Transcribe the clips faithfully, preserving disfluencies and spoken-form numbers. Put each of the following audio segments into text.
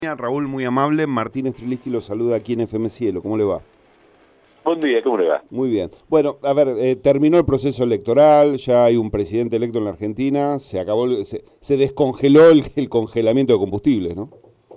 Raúl, muy amable. Martín Streliski lo saluda aquí en F M Cielo. ¿Cómo le va? Buen día, ¿cómo le va? Muy bien. Bueno, a ver, eh, terminó el proceso electoral, ya hay un presidente electo en la Argentina, se acabó, el- se, se descongeló el, el congelamiento de combustibles, ¿no?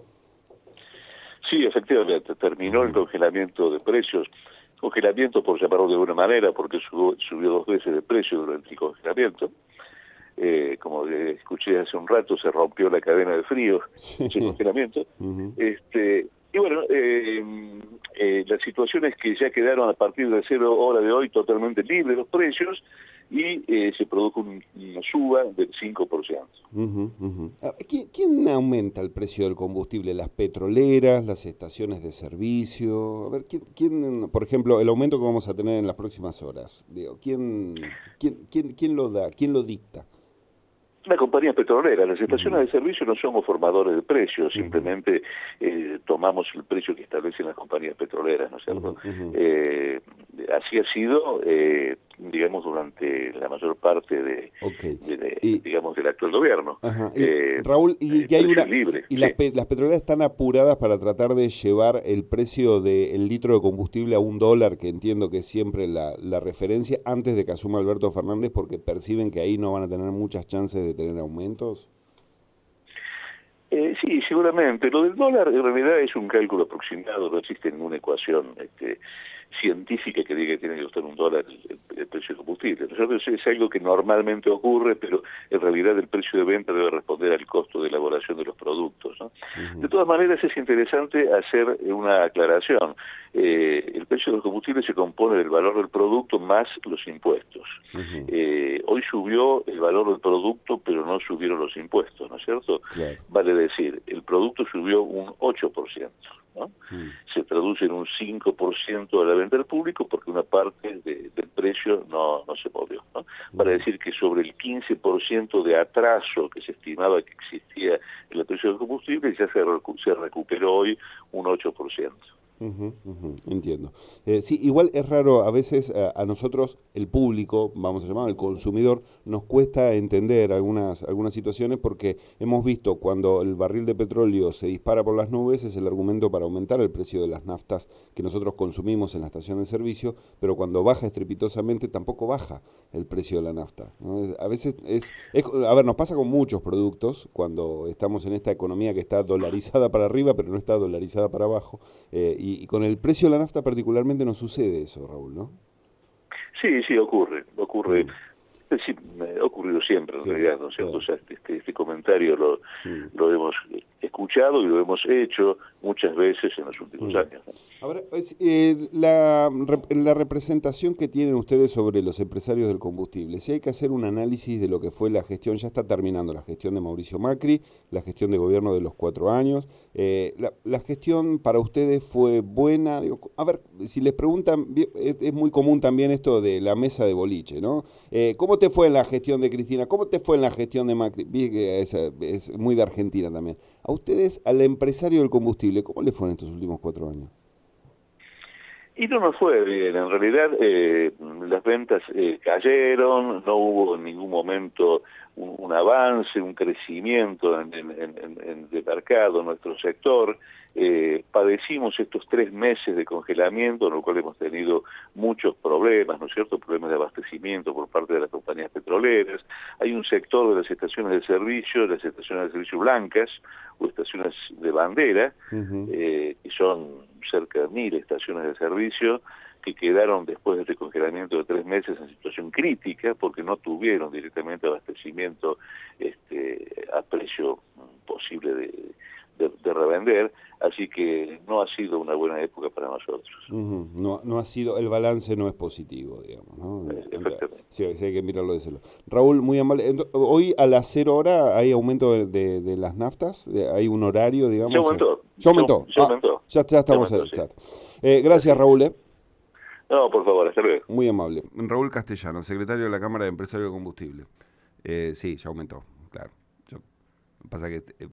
Sí, efectivamente, terminó el congelamiento de precios. Congelamiento, por llamarlo de alguna manera, porque subió, subió dos veces de precio durante el congelamiento. Eh, como eh, escuché hace un rato, se rompió la cadena de frío, ese congelamiento. Ujú. Este, y bueno, eh, eh, la situación es que ya quedaron a partir de cero hora de hoy totalmente libres los precios y eh, se produjo un- una suba del cinco por ciento. Ujú, ujú. Ah, ¿Quién, quién aumenta el precio del combustible? ¿Las petroleras, las estaciones de servicio? A ver, ¿quién, quién, por ejemplo, el aumento que vamos a tener en las próximas horas? Digo, ¿quién, quién, quién, quién lo da? ¿Quién lo dicta? Una compañía petrolera, las estaciones Ujú, de servicio no somos formadores de precios, ujú, simplemente eh, tomamos el precio que establecen las compañías petroleras, ¿no es cierto? ujú, ujú. Eh, así ha sido, eh, digamos, durante la mayor parte de, Ok. de- de, Y, digamos, del actual gobierno. ajá. Y, Eh, Raúl, y el que hay precio una es libre, y sí. las, pe- las petroleras están apuradas para tratar de llevar el precio del litro de combustible a un dólar, que entiendo que es siempre la, la referencia, antes de que asuma Alberto Fernández, porque perciben que ahí no van a tener muchas chances de tener aumentos. Eh, sí, seguramente. Lo del dólar en realidad es un cálculo aproximado, no existe ninguna ecuación este, científica que diga que tiene que costar un dólar el, el- el precio del combustible. ¿No es cierto? Es, es algo que normalmente ocurre, pero en realidad el precio de venta debe responder al costo de elaboración de los productos, ¿no? De Ujú, todas maneras es interesante hacer una aclaración. Eh, el precio del combustible se compone del valor del producto más los impuestos. ujú, Eh, hoy subió el valor del producto, pero no subieron los impuestos, ¿no es cierto? claro. Vale decir, el producto subió un ocho por ciento, ¿no? Mm, Se traduce en un cinco por ciento a la venta al público porque una parte de- del precio no, no se movió, ¿no? Para ujú. decir que sobre el quince por ciento de atraso que se estimaba que existía en el precio del combustible, ya se, recu- se recuperó hoy un ocho por ciento. Ujú, ujú, entiendo. Eh, sí, igual es raro, a veces a, a nosotros, el público, vamos a llamar, el consumidor, nos cuesta entender algunas, algunas situaciones porque hemos visto cuando el barril de petróleo se dispara por las nubes, es el argumento para aumentar el precio de las naftas que nosotros consumimos en la estación de servicio, pero cuando baja estrepitosamente tampoco baja el precio de la nafta, ¿no? Es- A veces es, es, a ver, nos pasa con muchos productos cuando estamos en esta economía que está dolarizada para arriba, pero no está dolarizada para abajo. Eh, y, y con el precio de la nafta particularmente no sucede eso, Raúl, ¿no? Sí, sí, ocurre, ocurre. Mm, Es decir, me ha ocurrido siempre en sí, realidad, ¿no es cierto? O claro. sea, este, este este comentario lo, Mm, lo hemos escuchado y lo hemos hecho muchas veces en los últimos mm. años, ¿no? Ahora, es, eh, la, rep- la representación que tienen ustedes sobre los empresarios del combustible, si hay que hacer un análisis de lo que fue la gestión, ya está terminando la gestión de Mauricio Macri, la gestión de gobierno de los cuatro años, eh, la, la gestión para ustedes fue buena. Digo, a ver, si les preguntan, vi- es, es muy común también esto de la mesa de boliche, ¿no? Eh, ¿cómo te fue en la gestión de Cristina? ¿Cómo te fue en la gestión de Macri? Vi que es, es muy de Argentina también. A ustedes, al empresario del combustible, ¿cómo le fue en estos últimos cuatro años? Y no nos fue bien, en realidad eh, las ventas eh, cayeron, no hubo en ningún momento un, un avance, un crecimiento en, en, en, en de mercado en nuestro sector. Eh, padecimos estos tres meses de congelamiento, en lo cual hemos tenido muchos problemas, ¿no es cierto? Problemas de abastecimiento por parte de las compañías petroleras. Hay un sector de las estaciones de servicio, las estaciones de servicio blancas o estaciones de bandera, Ujú, eh, que son cerca de mil estaciones de servicio que quedaron después de este congelamiento de tres meses en situación crítica porque no tuvieron directamente abastecimiento este, a precio posible de, de, de revender, así que no ha sido una buena época para nosotros. ujú. No, no ha sido, el balance no es positivo, digamos, ¿no? Eh, Ante- efectivamente. Sí, sí hay que mirarlo de ese lado. Raúl, muy amable. Ento- Hoy a las cero hora hay aumento de, de- de las naftas, De- hay un horario, Se digamos. eh. aumentó, Ya se, aumentó. se Ah, aumentó, ya, ya se estamos en aumentó, el sí. chat. Eh, Así gracias, es. Raúl. eh. No, por favor, hasta luego. Muy amable. Raúl Castellano, secretario de la Cámara de Empresarios de Combustible. Eh, sí, ya aumentó, claro. Yo, pasa que eh,